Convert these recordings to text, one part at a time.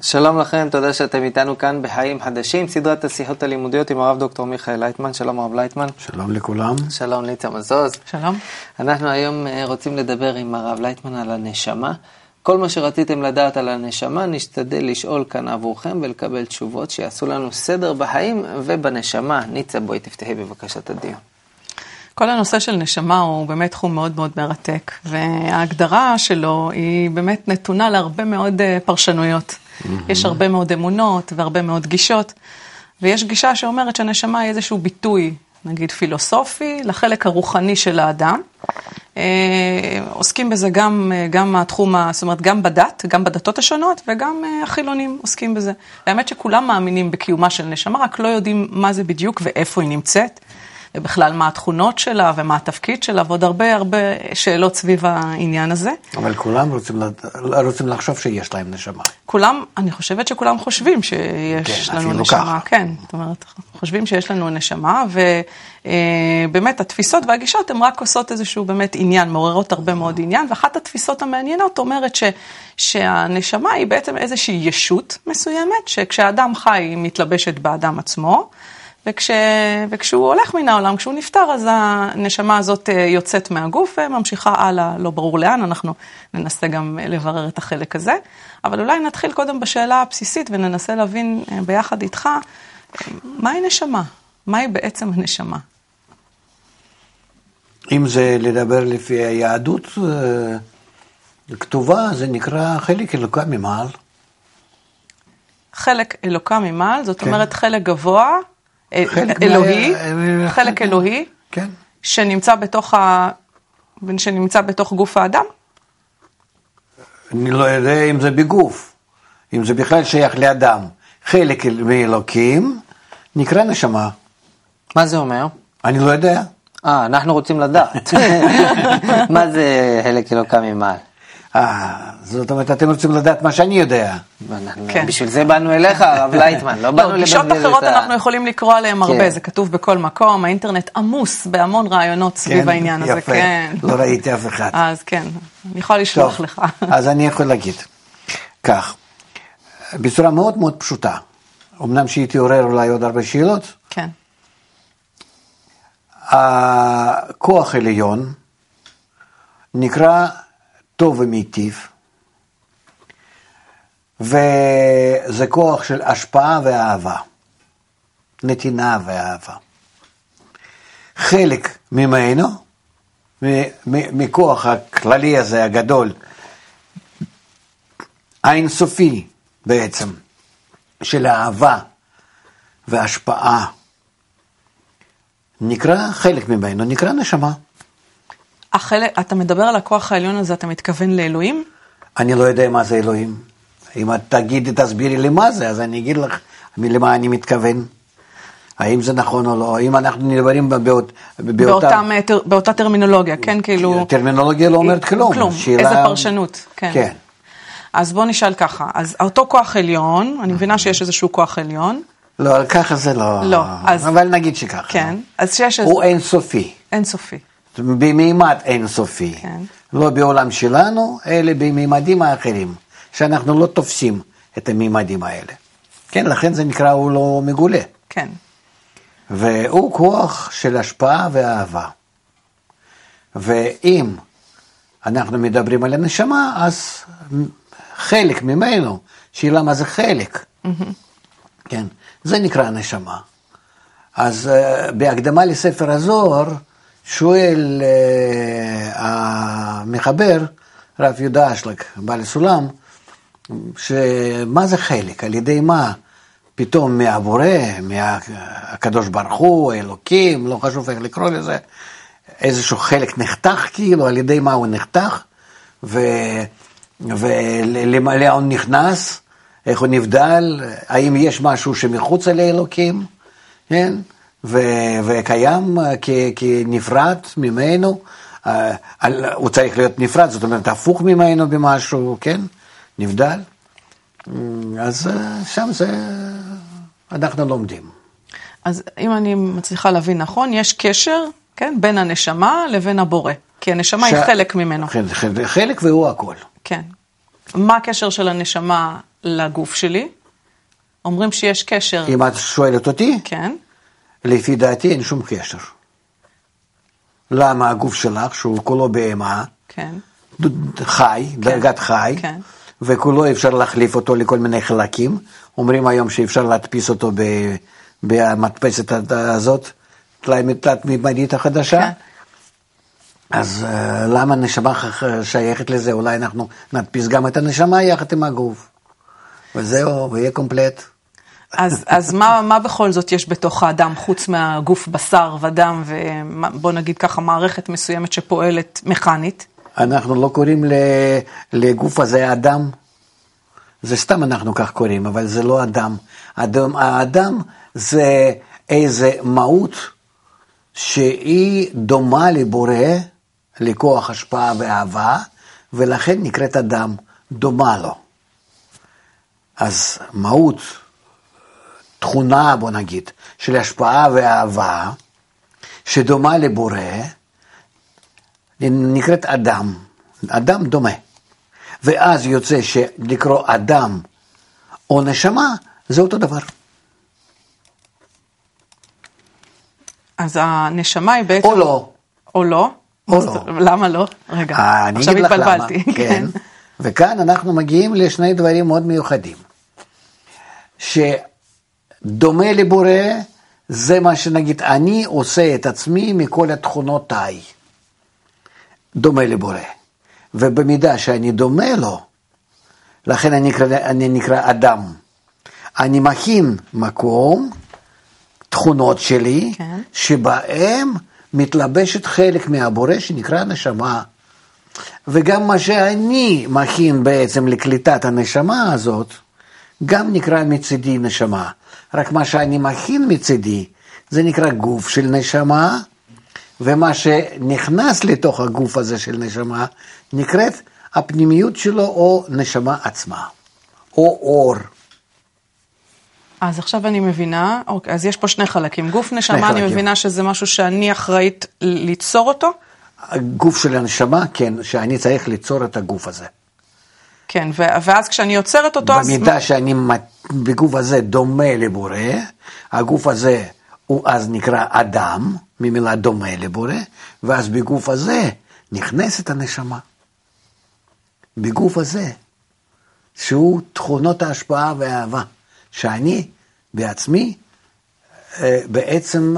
שלום לכם, תודה שאתם איתנו כאן בחיים חדשים, סדרת השיחות הלימודיות עם הרב דוקטור מיכאל לייטמן. שלום הרב לייטמן. שלום לכולם. שלום ניצה מזוז. שלום. אנחנו היום רוצים לדבר עם הרב לייטמן על הנשמה. כל מה שרציתם לדעת על הנשמה, נשתדל לשאול כאן עבורכם ולקבל תשובות שיעשו לנו סדר בחיים ובנשמה. ניצה, בואי תפתחי בבקשה את הדיון. כל הנושא של נשמה הוא באמת תחום מאוד מאוד מרתק, וההגדרה שלו היא באמת נתונה להרבה מאוד פרשנויות. יש הרבה מאוד אמונות והרבה מאוד גישות, ויש גישה שאומרת שהנשמה היא איזשהו ביטוי, נגיד פילוסופי, לחלק הרוחני של האדם. עוסקים בזה גם התחום, זאת אומרת, גם בדת, גם בדתות השונות, וגם החילונים עוסקים בזה. האמת שכולם מאמינים בקיומה של נשמה, רק לא יודעים מה זה בדיוק ואיפה היא נמצאת. ובכלל מה התכונות שלה ומה התפקיד שלה, ועוד הרבה שאלות סביב העניין הזה. אבל כולם רוצים לחשוב שיש להם נשמה. כולם, אני חושבת שכולם חושבים שיש לנו נשמה. כן, זאת אומרת, חושבים שיש לנו נשמה, ובאמת התפיסות והגישות הן רק עושות איזשהו באמת עניין, מעוררות הרבה מאוד עניין, ואחת התפיסות המעניינות אומרת שהנשמה היא בעצם איזושהי ישות מסוימת, שכשהאדם חי היא מתלבשת באדם עצמו, וכשהוא הולך מן העולם, כשהוא נפטר, אז הנשמה הזאת יוצאת מהגוף וממשיכה הלאה, לא ברור לאן, אנחנו ננסה גם לברר את החלק הזה. אבל אולי נתחיל קודם בשאלה הבסיסית וננסה להבין ביחד איתך, מהי נשמה? מהי בעצם הנשמה? אם זה לדבר לפי היהדות כתובה, זה נקרא חלק אלוקה ממעל. חלק אלוקה ממעל, זאת אומרת חלק גבוה, אלוהי, חלק אלוהי, כן. שנמצא בתוך גוף האדם? אני לא יודע אם זה בגוף, אם זה בכלל שייך לאדם. חלק מאלוקים נקרא נשמה. מה זה אומר? אני לא יודע. אנחנו רוצים לדעת. מה זה חלק אלוקה ממעל? זאת אומרת, אתם רוצים לדעת מה שאני יודע. בשביל זה באנו אליך, הרב לייטמן, לא באנו לבלבל את גישות אחרות אנחנו יכולים לקרוא עליהם הרבה, זה כתוב בכל מקום, האינטרנט עמוס בהמון רעיונות סביב העניין הזה. יפה, לא ראיתי אף אחד. אז כן, אני יכולה לשלוח לך. אז אני יכול להגיד כך, בצורה מאוד מאוד פשוטה, אמנם שהייתי עורר אולי עוד הרבה שאלות, כן. הכוח עליון נקרא טוב ומיטיב, וזה כוח של השפעה ואהבה, נתינה ואהבה. חלק ממנו, מכוח הכללי הזה הגדול, האינסופי בעצם, של אהבה והשפעה, נקרא חלק ממנו, נקרא נשמה. אתה מדבר על הכוח העליון הזה, אתה מתכוון לאלוהים? אני לא יודע מה זה אלוהים. אם את תסבירי לי מה זה, אז אני אגיד לך למה אני מתכוון. האם זה נכון או לא, האם אנחנו נדברים באותה טרמינולוגיה, כן, כאילו... טרמינולוגיה לא אומרת כלום. כלום, איזה פרשנות, כן. כן. אז בוא נשאל ככה, אז אותו כוח עליון, אני מבינה שיש איזשהו כוח עליון. לא, ככה זה לא. לא, אז... אבל נגיד שככה. כן, אז שיש... הוא אינסופי. אינסופי. במימד אינסופי. כן. לא בעולם שלנו, אלא במימדים האחרים, שאנחנו לא תופסים את המימדים האלה. כן, לכן זה נקרא, הוא לא מגולה. כן. והוא כוח של השפעה ואהבה. ואם אנחנו מדברים על הנשמה, אז חלק ממנו, שאלה מה זה חלק. כן, זה נקרא הנשמה. אז בהקדמה לספר הזוהר, שואל המחבר, רב יהודה אשלג, בעל הסולם, שמה זה חלק, על ידי מה? פתאום מהבורא, מהקדוש ברוך הוא, אלוקים, לא חשוב איך לקרוא לזה, איזשהו חלק נחתך כאילו, על ידי מה הוא נחתך, ולמה הוא נכנס, איך הוא נבדל, האם יש משהו שמחוץ לאלוקים, כן? וקיים כנפרד ממנו, הוא צריך להיות נפרד, זאת אומרת, הפוך ממנו במשהו, כן? נבדל. אז שם זה, אנחנו לומדים. אז אם אני מצליחה להבין נכון, יש קשר, כן, בין הנשמה לבין הבורא, כי הנשמה היא חלק ממנו. חלק והוא הכל. כן. מה הקשר של הנשמה לגוף שלי? אומרים שיש קשר. אם את שואלת אותי? כן. לפי דעתי אין שום קשר. למה הגוף שלך, שהוא כולו בהמה, כן. חי, דרגת חי, כן. וכולו אפשר להחליף אותו לכל מיני חלקים. אומרים היום שאפשר להדפיס אותו במדפסת הזאת, תלת-ממדית החדשה. כן. אז למה נשמה שייכת לזה? אולי אנחנו נדפיס גם את הנשמה יחד עם הגוף. וזהו, ויהיה קומפלט. אז מה בכל זאת יש בתוך האדם, חוץ מהגוף בשר ודם, ובוא נגיד ככה, מערכת מסוימת שפועלת מכנית? אנחנו לא קוראים לגוף הזה אדם. זה סתם אנחנו כך קוראים, אבל זה לא אדם. האדם זה איזה מהות שהיא דומה לבורא, לכוח השפעה ואהבה, ולכן נקראת אדם, דומה לו. אז מהות, תכונה, בוא נגיד, של השפעה ואהבה, שדומה לבורא, נקראת אדם, אדם דומה. ואז יוצא שלקרוא אדם או נשמה, זה אותו דבר. אז הנשמה היא בעצם... או לא. או לא? או לא. למה לא? רגע, עכשיו התבלבלתי. כן. וכאן אנחנו מגיעים לשני דברים מאוד מיוחדים. שדומה לבורא, זה מה שנגיד, אני עושה את עצמי מכל התכונותיי. דומה לבורא. ובמידה שאני דומה לו, לכן אני נקרא אדם. אני מכין מקום, תכונות שלי, כן. שבהם מתלבשת חלק מהבורא שנקרא נשמה. וגם מה שאני מכין בעצם לקליטת הנשמה הזאת, גם נקרא מצידי נשמה. רק מה שאני מכין מצידי, זה נקרא גוף של נשמה, ומה שנכנס לתוך הגוף הזה של נשמה, נקראת הפנימיות שלו או נשמה עצמה, או אור. אז עכשיו אני מבינה, אוקיי, אז יש פה שני חלקים. גוף נשמה, אני מבינה שזה משהו שאני אחראית ליצור אותו? הגוף של הנשמה, כן, שאני צריך ליצור את הגוף הזה. כן, ואז כשאני יוצרת אותו... במידה שאני בגוף הזה דומה לבורא, הגוף הזה הוא אז נקרא אדם, ממילה דומה לבורא, ואז בגוף הזה נכנסת הנשמה. בגוף הזה, שהוא תכונות ההשפעה והאהבה, שאני בעצמי בעצם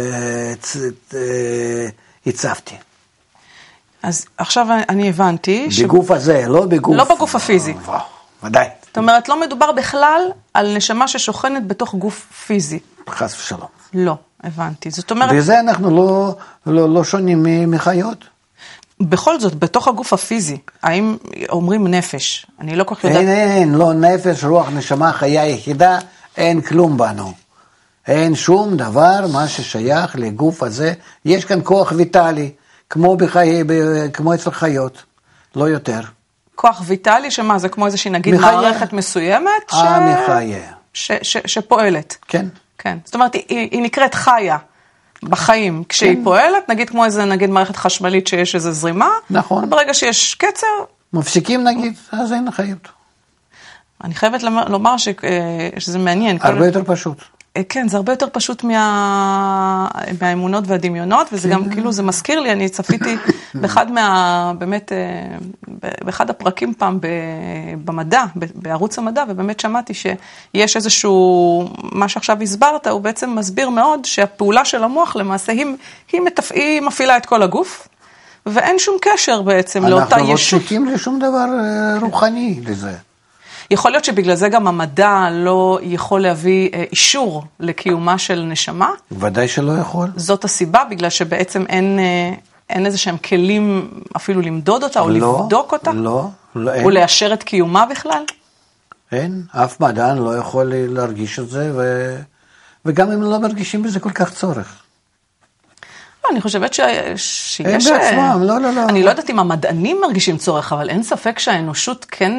הצבתי. אז עכשיו אני הבנתי... בגוף הזה, לא בגוף... לא בגוף הפיזי. ודאי. זאת אומרת, לא מדובר בכלל על נשמה ששוכנת בתוך גוף פיזי. חס ושלום. לא, הבנתי. זאת אומרת... וזה אנחנו לא שונים מחיות. בכל זאת, בתוך הגוף הפיזי, האם אומרים נפש? אני לא כל כך יודעת... אין, לא נפש, רוח, נשמה, חיה יחידה, אין כלום בנו. אין שום דבר, מה ששייך לגוף הזה. יש כאן כוח ויטלי, כמו אצל חיות, לא יותר. כוח ויטלי, שמה? זה כמו איזושהי, נגיד, מערכת מסוימת? מחיה. שפועלת. כן. כן. זאת אומרת, היא נקראת חיה. בחיים, כשהיא פועלת, נגיד כמו איזה, נגיד מערכת חשמלית שיש איזו זרימה, נכון. ברגע שיש קצר... מפסיקים נגיד, אז אין חיות. אני חייבת לומר שזה מעניין. הרבה יותר פשוט. כן, זה הרבה יותר פשוט מהאמונות והדמיונות, וזה גם כאילו, זה מזכיר לי, אני צפיתי באמת, באחד הפרקים פעם במדע, בערוץ המדע, ובאמת שמעתי שיש איזשהו, מה שעכשיו הסברת, הוא בעצם מסביר מאוד שהפעולה של המוח למעשה, היא מפעילה את כל הגוף, ואין שום קשר בעצם לאותה ישות. אנחנו לא צריכים לשום דבר רוחני לזה. יכול להיות שבגלל זה גם המדע לא יכול להביא אישור לקיומה של נשמה? ודאי שלא יכול. זאת הסיבה, בגלל שבעצם אין איזה שהם כלים אפילו למדוד אותה או לבדוק אותה? לא, אין. או לאשר את קיומה בכלל? אין, אף מדען לא יכול להרגיש את זה, וגם הם לא מרגישים בזה כל כך צורך. לא, אני חושבת שיש... הם בעצמם, לא. אני לא יודעת אם המדענים מרגישים צורך, אבל אין ספק שהאנושות כן...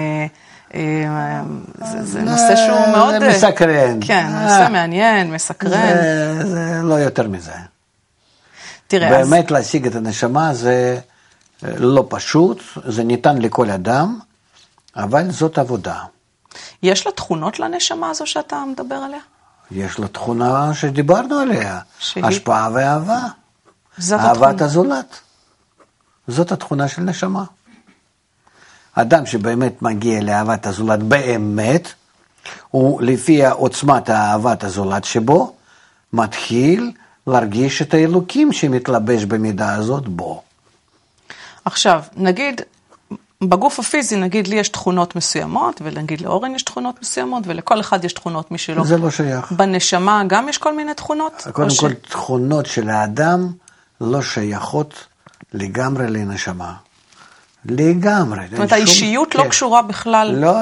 זה נושא שהוא מאוד... מסקרן. כן, נושא מעניין, מסקרן. זה לא יותר מזה. תראה, באמת להשיג את הנשמה זה לא פשוט, זה ניתן לכל אדם, אבל זאת עבודה. יש לה תכונות לנשמה הזו שאתה מדבר עליה? יש לה תכונה שדיברנו עליה, השפעה ואהבה. אהבת הזולת. זאת התכונה של נשמה. אדם שבאמת מגיע לאהבת הזולת באמת, הוא לפי עוצמת אהבת הזולת שבו, מתחיל להרגיש את האלוקים שמתלבש במידה הזאת בו. עכשיו, נגיד, בגוף הפיזי, נגיד, לי יש תכונות מסוימות, ונגיד לאורן יש תכונות מסוימות, ולכל אחד יש תכונות משלו. זה לא שייך. בנשמה גם יש כל מיני תכונות? קודם כל, תכונות של האדם לא שייכות לגמרי לנשמה. לגמרי. זאת אומרת, האישיות לא קשורה בכלל? לא.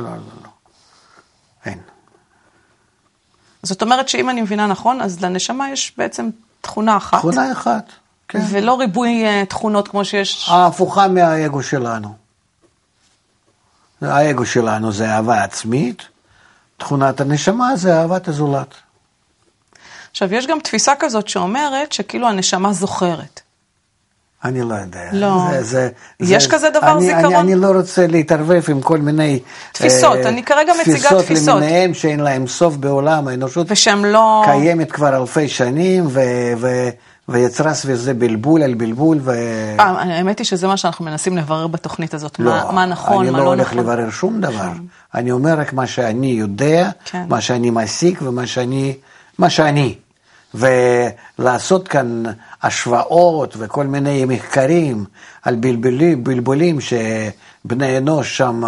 אין. זאת אומרת שאם אני מבינה נכון, אז לנשמה יש בעצם תכונה אחת. תכונה אחת, כן. ולא ריבוי תכונות כמו שיש... ההפוכה מהאגו שלנו. האגו שלנו זה אהבה עצמית, תכונת הנשמה זה אהבת הזולת. עכשיו, יש גם תפיסה כזאת שאומרת שכאילו הנשמה זוכרת. אני לא יודע. לא. יש כזה דבר זיכרון? אני לא רוצה להתערבב עם כל מיני... תפיסות, אני כרגע מציגה תפיסות. תפיסות למיניהם שאין להם סוף בעולם, האנושות ושהם לא... קיימת כבר אלפי שנים, ויצרה סביב זה בלבול על בלבול. האמת היא שזה מה שאנחנו מנסים לברר בתוכנית הזאת, מה נכון, מה לא נכון. אני לא הולך לברר שום דבר. אני אומר רק מה שאני יודע, מה שאני מסיק ומה שאני. ולעשות כאן השוואות וכל מיני מחקרים על בלבולים שבני אנוש שם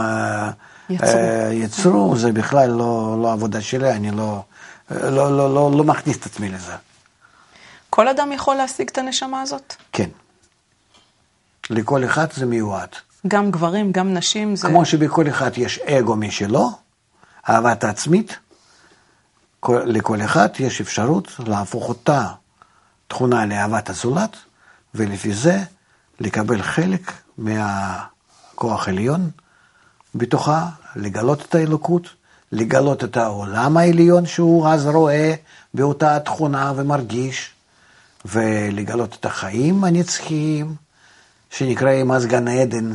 יצרו, זה בכלל לא עבודה שלי, אני לא מכניס את עצמי לזה. כל אדם יכול להשיג את הנשמה הזאת? כן. לכל אחד זה מיועד. גם גברים, גם נשים זה... כמו שבכל אחד יש אגו משלו, אהבת עצמית, לכל אחד יש אפשרות להפוך אותה תכונה לאהבת הזולת, ולפי זה לקבל חלק מהכוח העליון בתוכה, לגלות את האלוקות, לגלות את העולם העליון שהוא אז רואה באותה תכונה ומרגיש, ולגלות את החיים הנצחיים שנקראים אז גן עדן.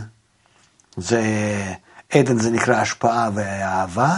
עדן זה נקרא השפעה ואהבה,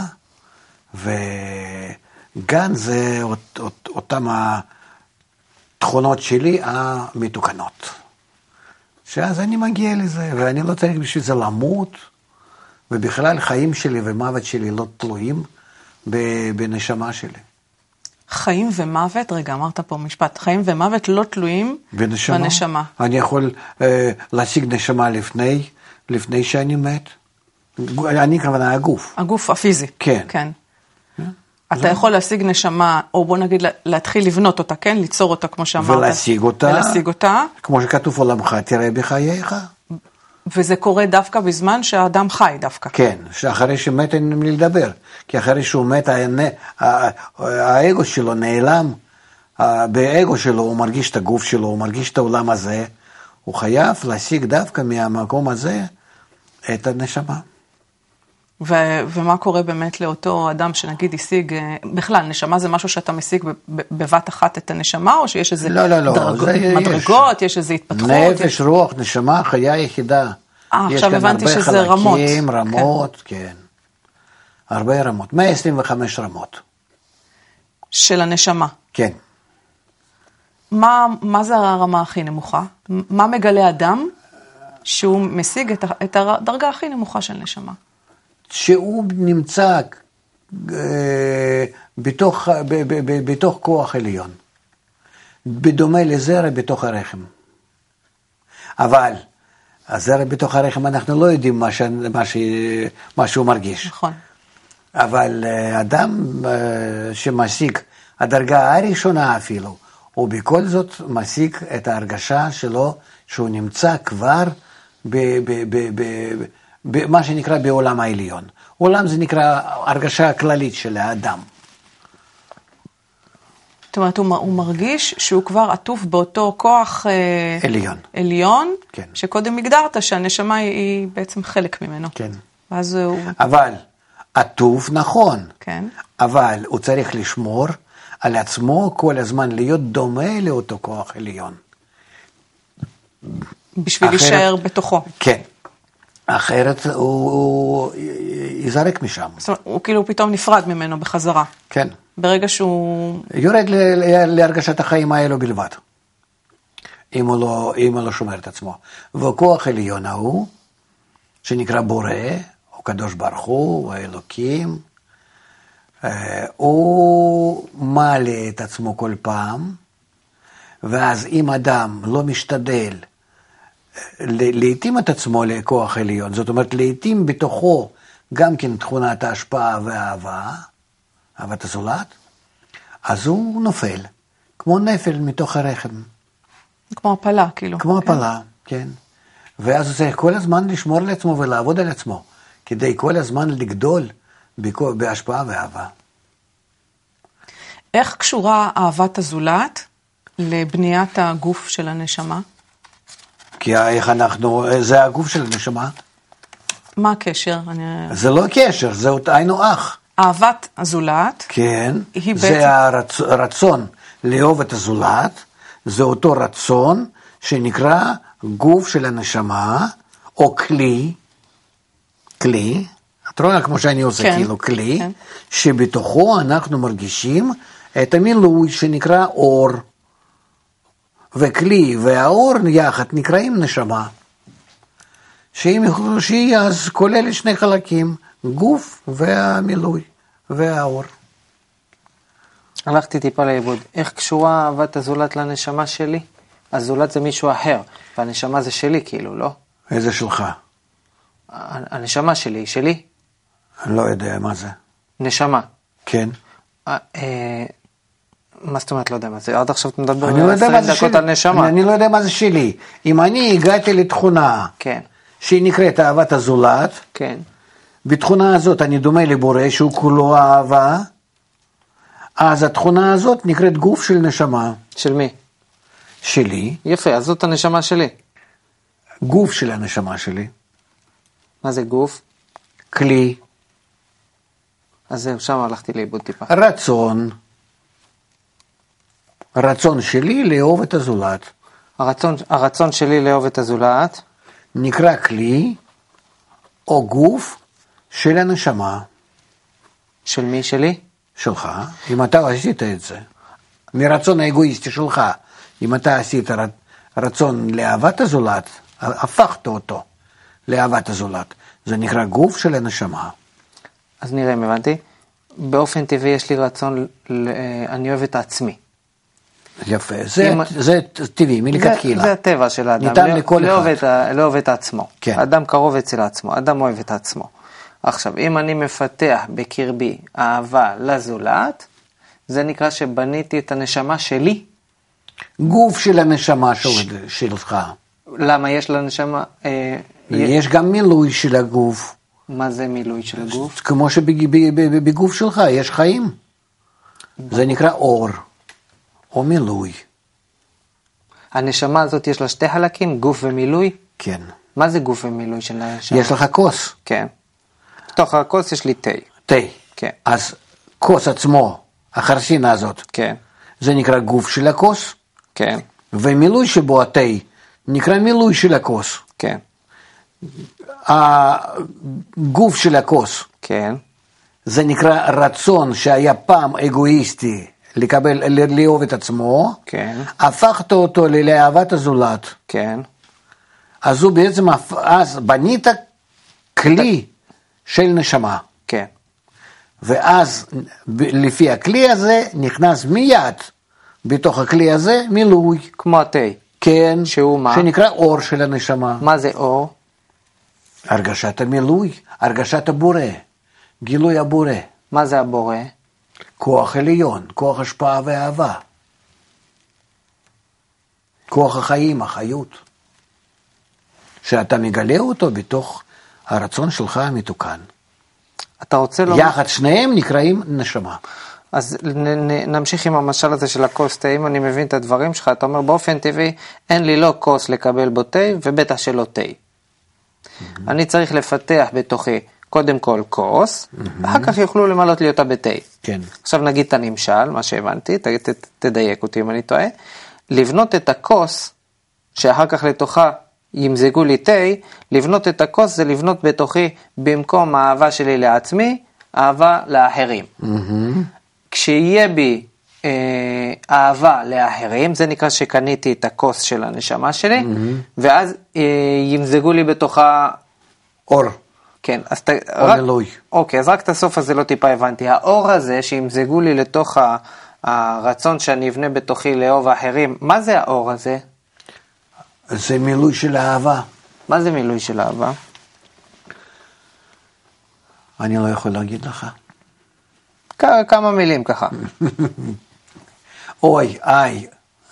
גן זה אותם התכונות שלי המתוקנות. שאז אני מגיע לזה, ואני לא צריך בשביל זה למות, ובכלל חיים שלי ומוות שלי לא תלויים בנשמה שלי. חיים ומוות, רגע, אמרת פה משפט, חיים ומוות לא תלויים בנשמה. אני יכול להשיג נשמה לפני שאני מת. אני כמובן הגוף. הגוף הפיזי. כן. אתה יכול להשיג נשמה, או בוא נגיד להתחיל לבנות אותה, כן? ליצור אותה כמו שאמרת. ולהשיג אותה. כמו שכתוב עולמך, תראה בחייך. וזה קורה דווקא בזמן שהאדם חי דווקא. כן, שאחרי שמת אין עם לי לדבר. כי אחרי שהוא מת, האגו שלו נעלם. באגו שלו הוא מרגיש את הגוף שלו, הוא מרגיש את העולם הזה. הוא חייב להשיג דווקא מהמקום הזה את הנשמה. ומה קורה באמת לאותו אדם שנגיד השיג, בכלל, נשמה זה משהו שאתה משיג בבת אחת את הנשמה, או שיש איזה מדרגות, יש איזה התפתחות? נפש, רוח, נשמה, חיה יחידה. עכשיו הבנתי שזה רמות. יש כאן הרבה חלקים, רמות, כן. הרבה רמות, 125 רמות. של הנשמה? כן. מה זה הרמה הכי נמוכה? מה מגלה אדם שהוא משיג את הדרגה הכי נמוכה של נשמה? שהוא נמצא בתוך כוח עליון, בדומה לזרע בתוך הרחם. אבל הזרע בתוך הרחם אנחנו לא יודעים מה שהוא מרגיש. נכון. אבל אדם שמשיג הדרגה הראשונה אפילו, הוא בכל זאת משיג את ההרגשה שלו שהוא נמצא כבר מה שנקרא בעולם העליון. עולם זה נקרא הרגשה הכללית של האדם. זאת אומרת, הוא מרגיש שהוא כבר עטוף באותו כוח עליון, כן. שקודם הגדרת שהנשמה היא בעצם חלק ממנו. כן. ואז הוא... אבל עטוף נכון, כן. אבל הוא צריך לשמור על עצמו כל הזמן להיות דומה לאותו כוח עליון. בשביל להישאר בתוכו. כן. אחרת הוא יזרק משם. זאת אומרת, הוא כאילו פתאום נפרד ממנו בחזרה. כן. ברגע שהוא... יורד להרגשת החיים האלו בלבד. אם הוא לא שומר את עצמו. וכוח עליון ההוא, שנקרא בורא, או קדוש ברוך הוא, או האלוקים, הוא מעלה את עצמו כל פעם, ואז אם אדם לא משתדל להתאים את עצמו לכוח עליון, זאת אומרת להתאים בתוכו גם כן תכונת ההשפעה והאהבה, אהבת הזולת, אז הוא נופל, כמו נפל מתוך הרחם. כמו הפלה, כאילו. כמו הפלה, כן. ואז הוא צריך כל הזמן לשמור על עצמו ולעבוד על עצמו, כדי כל הזמן לגדול בהשפעה ואהבה. איך קשורה אהבת הזולת לבניית הגוף של הנשמה? כי איך זה הגוף של הנשמה. מה הקשר? זה לא קשר, זה היינו אח. אהבת הזולת. כן, זה בעצם... הרצון לאהוב את הזולת, זה אותו רצון שנקרא גוף של הנשמה, או כלי, את רואה כמו שאני עושה, כן, כאילו כלי, כן. שבתוכו אנחנו מרגישים את המילוי שנקרא אור, וכלי והאור יחד נקראים נשמה, שהיא אז כוללת שני חלקים, גוף והמילוי והאור. הלכתי טיפה לאיבוד. איך קשורה אהבת הזולת לנשמה שלי? הזולת זה מישהו אחר, והנשמה זה שלי, כאילו, לא? איזה שלך? הנשמה שלי היא שלי? אני לא יודע מה זה. נשמה. כן. מה זאת אומרת לא יודע מה זה? עד עכשיו אתה מדבר 20 דקות על נשמה. אני לא יודע מה זה שלי. אם אני הגעתי לתכונה, כן. שהיא נקראת אהבת הזולת, כן. בתכונה הזאת אני דומה לבורא שהוא כולו אהבה, אז התכונה הזאת נקראת גוף של נשמה. של מי? שלי. יפה, אז זאת הנשמה שלי. גוף של הנשמה שלי. מה זה גוף? כלי. אז זהו, שם הלכתי לאיבוד טיפה. רצון שלי לאהוב את הזולת. הרצון שלי לאהוב את הזולת. נקרא כלי או גוף של הנשמה. של מי שלי? שלך. אם אתה עשית את זה, מרצון האגואיסטי שלך, אם אתה עשית רצון לאהבת הזולת, הפכת אותו לאהבת הזולת. זה נקרא גוף של הנשמה. אז נראה אם הבנתי. באופן טבעי יש לי רצון, אני אוהב את עצמי. יפה, זה טבעי, מלכתחילה. זה הטבע של האדם. ניתן לכל אחד. לא אוהב את עצמו. כן. אדם קרוב אצל עצמו, אדם אוהב את עצמו. עכשיו, אם אני מפתח בקרבי אהבה לזולת, זה נקרא שבניתי את הנשמה שלי. גוף של הנשמה שלך. למה יש לנשמה? יש גם מילוי של הגוף. מה זה מילוי של הגוף? כמו שבגוף שלך יש חיים. זה נקרא אור, או מילוי. הנשמה הזאת יש לה שתי חלקים, גוף ומילוי? כן. מה זה גוף ומילוי של הנשמה? יש לך כוס. כן. בתוך הכוס יש לי תה. תה. כן. אז כוס עצמו, החרסינה הזאת. כן. זה נקרא גוף של הכוס. כן. ומילוי שבו התה נקרא מילוי של הכוס. כן. הגוף של הכוס. כן. זה נקרא רצון שהיה פעם אגואיסטי לאהוב את עצמו. כן. הפכת אותו לאהבת הזולת. כן. אז הוא בעצם, אז בנית כלי של נשמה. כן. ואז לפי הכלי הזה נכנס מיד בתוך הכלי הזה מילוי. כמו התה. כן. שהוא מה? שנקרא אור של הנשמה. מה זה אור? הרגשת המילוי, הרגשת הבורא, גילוי הבורא. מה זה הבורא? כוח עליון, כוח השפעה ואהבה. כוח החיים, החיות. שאתה מגלה אותו בתוך הרצון שלך המתוקן. אתה רוצה לומר... יחד שניהם נקראים נשמה. אז נמשיך עם המשל הזה של הכוס תה. אם אני מבין את הדברים שלך, אתה אומר באופן טבעי, אין לי לא כוס לקבל בו תה, ובטח שלא תה. אני צריך לפתח בתוכי קודם כל כוס, אחר כך יוכלו למלות לי אותה בתה. כן. עכשיו נגיד את הנמשל, מה שהבנתי, תדייק אותי אם אני טועה, לבנות את הכוס, שאחר כך לתוכה ימזגו לי תה, לבנות את הכוס זה לבנות בתוכי במקום האהבה שלי לעצמי, אהבה לאחרים. כשיהיה בי אהבה לאחרים, זה נקרא שקניתי את הכוס של הנשמה שלי, ואז ימזגו לי בתוכה אור. כן, אז אוקיי, אז רק את הסוף הזה לא טיפה הבנתי. האור הזה שימזגו לי לתוך הרצון שאני אבנה בתוכי לאהוב האחרים, מה זה האור הזה? זה מילוי של אהבה. מה זה מילוי של אהבה? אני לא יכול להגיד לך. כמה מילים ככה. אוי, איי.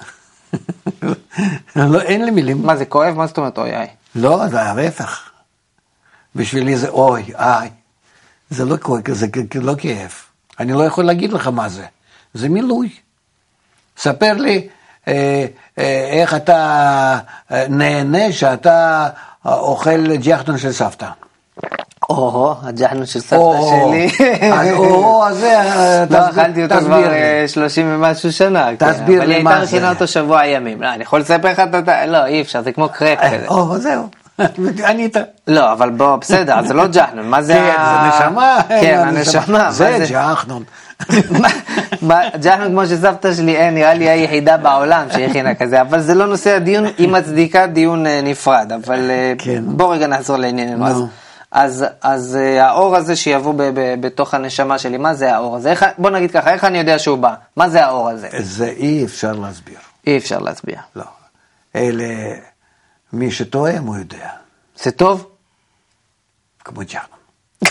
לא, אין לי מילים. מה זה כואב? מה זאת אומרת אוי, איי? לא, זה הרפח. בשבילי זה אוי, איי. זה לא כואב, זה לא כאב. אני לא יכול להגיד לך מה זה. זה מילוי. ספר לי איך אתה נהנה שאתה אוכל ג'חנון של סבתא. הג'חנון של סבתא שלי. אז זה, לא אכלתי אותו כבר 30 ומשהו שנה. תסביר לי מה זה. אבל היא הייתה מכינה אותו שבוע ימים. אני יכול לספר לך את זה? לא, אי אפשר, זה כמו קרפ כזה. זהו. ענית. לא, אבל בוא, בסדר, זה לא ג'חנון. מה זה? כן, זה נשמה. כן, הנשמה. זה ג'חנון. ג'חנון כמו שסבתא שלי אין, נראה לי היחידה בעולם שהכינה כזה, אבל זה לא נושא הדיון, היא מצדיקה דיון נפרד, אבל בוא רגע נחזור לענייננו. אז האור הזה שיבוא בתוך הנשמה שלי, מה זה האור הזה? בוא נגיד ככה, איך אני יודע שהוא בא? מה זה האור הזה? זה אי אפשר להסביר. אי אפשר להסביר. לא. אלה, מי שטועם הוא יודע. זה טוב? כמו ג'חנון.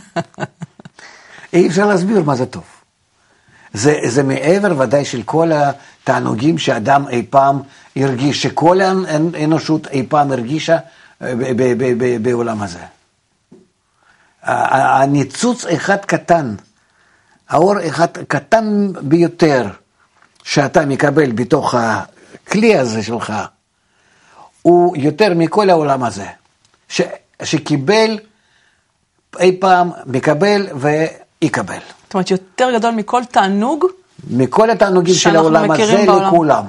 אי אפשר להסביר מה זה טוב. זה מעבר ודאי של כל התענוגים שאדם אי פעם הרגיש, שכל האנושות אי פעם הרגישה בעולם הזה. הניצוץ אחד קטן, האור אחד קטן ביותר, שאתה מקבל בתוך הכלי הזה שלך, הוא יותר מכל העולם הזה, שקיבל אי פעם, מקבל ויקבל. זאת אומרת, יותר גדול מכל תענוג? מכל התענוגים של העולם הזה לכולם.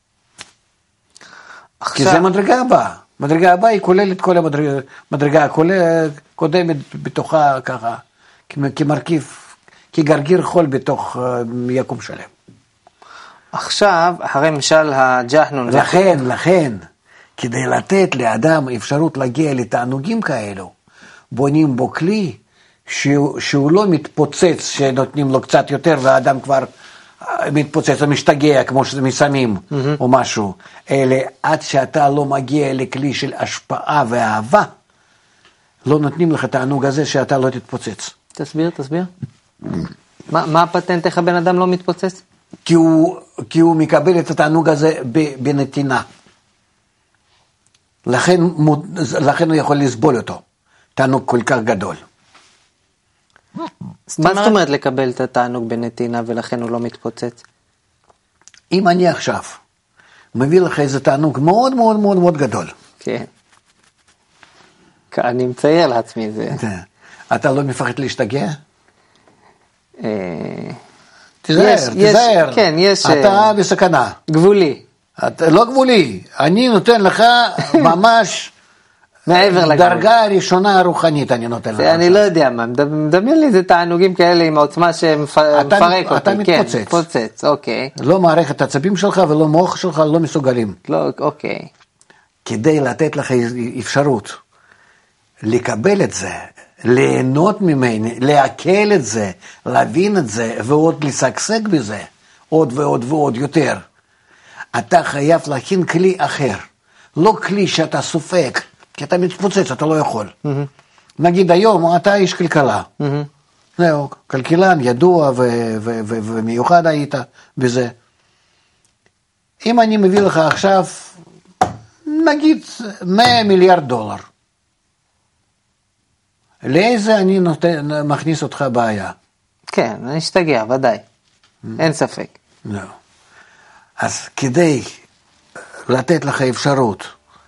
כי זה מדרגה הבאה. מדרגה הבאה היא כוללת כל המדרגה הקודמת בתוכה ככה, כמרכיב, כגרגיר חול בתוך יקום שלם. עכשיו, אחרי משל הג'חנון... לכן, כדי לתת לאדם אפשרות להגיע לתענוגים כאלו, בונים בו כלי שהוא לא מתפוצץ, שנותנים לו קצת יותר והאדם כבר מתפוצץ, משתגע כמו שזה מסמים או משהו, אלא עד שאתה לא מגיע לכלי של השפעה ואהבה, לא נותנים לך תענוג הזה שאתה לא תתפוצץ. תסביר. מה הפטנט איך הבן אדם לא מתפוצץ? כי הוא מקבל את התענוג הזה בנתינה. לכן הוא יכול לסבול אותו. תענוג כל כך גדול. מה זאת אומרת לקבל את התענוג בנתינה ולכן הוא לא מתפוצץ? אם אני עכשיו מביא לך איזה תענוג מאוד מאוד מאוד מאוד גדול. כן. אני מצייר לעצמי זה. אתה לא מפחד להשתגע? תיזהר. כן, יש... אתה בסכנה. גבולי. לא גבולי. אני נותן לך ממש... מעבר לגבול. דרגה ראשונה רוחנית אני נותן לך. אני לא יודע מה, מדמיין לי זה תענוגים כאלה עם העוצמה שמפרק אותי. אתה מתפוצץ. כן, מתפוצץ, אוקיי. לא מערכת העצבים שלך ולא מוח שלך לא מסוגלים. לא, אוקיי. כדי לתת לך אפשרות לקבל את זה, ליהנות ממני, להקל את זה, להבין את זה ועוד לשגשג בזה, עוד ועוד ועוד יותר. אתה חייב להכין כלי אחר, לא כלי שאתה סופק, כי אתה מתפוצץ, אתה לא יכול. נגיד היום, אתה איש כלכלה. זהו, כלכלן ידוע ומיוחד היית בזה. אם אני מביא לך עכשיו, נגיד 100 מיליארד דולר, לאיזה אני מכניס אותך בעיה? כן, אני אשתגע, ודאי. אין ספק. לא. אז כדי לתת לך אפשרות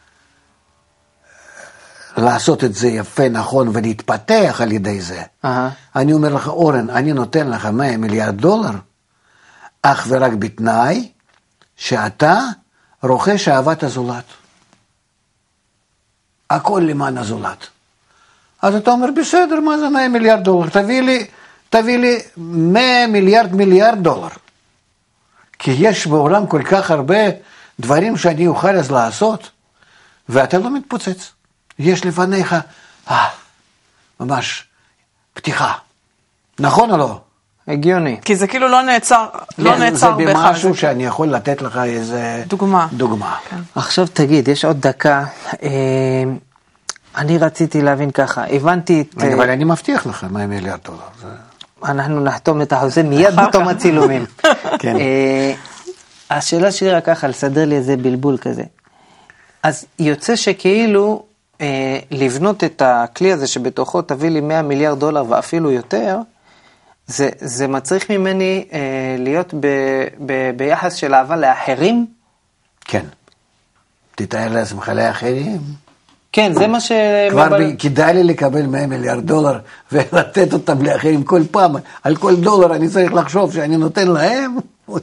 לעשות את זה יפה, נכון, ולהתפתח על ידי זה, אני אומר לך, אורן, אני נותן לך 100 מיליארד דולר, אך ורק בתנאי שאתה רוכש אהבת הזולת. הכל למען הזולת. אז אתה אומר, בסדר, מה זה 100 מיליארד דולר? תביא לי 100 מיליארד דולר. כי יש בעולם כל כך הרבה דברים שאני אוכל אז לעשות, ואתה לא מתפוצץ. יש לפניך, ממש, פתיחה. נכון או לא? הגיוני. כי זה כאילו לא נעצר בך. זה במשהו שאני יכול לתת לך איזה דוגמה. כן. עכשיו תגיד, יש עוד דקה. אני רציתי להבין ככה, הבנתי את... אבל אני מבטיח לך 100 מיליארד דולר. אנחנו נחתום את החוזה מיד בתום הצילומים. כן. השאלה שלי רק ככה, לסדר לי איזה בלבול כזה. אז יוצא שכאילו לבנות את הכלי הזה שבתוכו תביא לי 100 מיליארד דולר ואפילו יותר, זה מצריך ממני להיות ביחס של אהבה לאחרים? כן. תתאר לעצמך לאחרים. כן, זה מה ש... כבר כדאי לי לקבל 100 מיליארד דולר ולתת אותם לאחרים כל פעם. על כל דולר אני צריך לחשוב שאני נותן להם.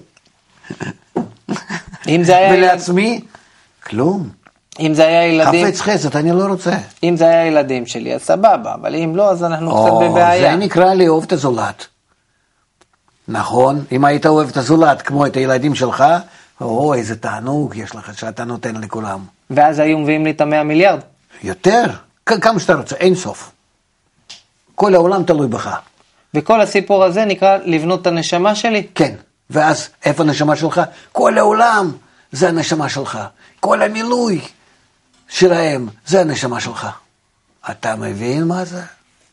אם זה היה... ולעצמי, כלום. אם זה היה ילדים... חפץ חסד, אני לא רוצה. אם זה היה ילדים שלי, אז סבבה, אבל אם לא, אז אנחנו קצת בבעיה. זה נקרא לאהוב את הזולת. נכון, אם היית אוהב את הזולת כמו את הילדים שלך, איזה תענוג יש לך שאתה נותן לכולם. ואז היו מביאים לי את 100 מיליארד. יותר, כמה שאתה רוצה, אין סוף. כל העולם תלוי בך. וכל הסיפור הזה נקרא לבנות את הנשמה שלי? כן, ואז איפה הנשמה שלך? כל העולם זה הנשמה שלך. כל המילוי שלהם זה הנשמה שלך. אתה מבין מה זה?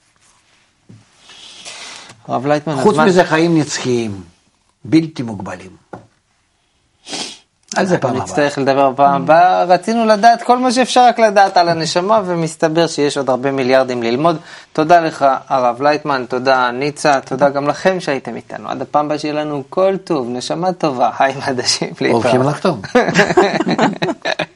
הרב לייטמן, חוץ מזה חיים נצחיים, בלתי מוגבלים. על זה פעם הבאה. נצטרך לדבר פעם הבאה. רצינו לדעת כל מה שאפשר רק לדעת על הנשמה, ומסתבר שיש עוד הרבה מיליארדים ללמוד. תודה לך, הרב לייטמן, תודה ניצה, תודה גם לכם שהייתם איתנו. עד הפעם הבאה שיהיה לנו כל טוב, נשמה טובה, חיים חדשים. הולכים לחתום.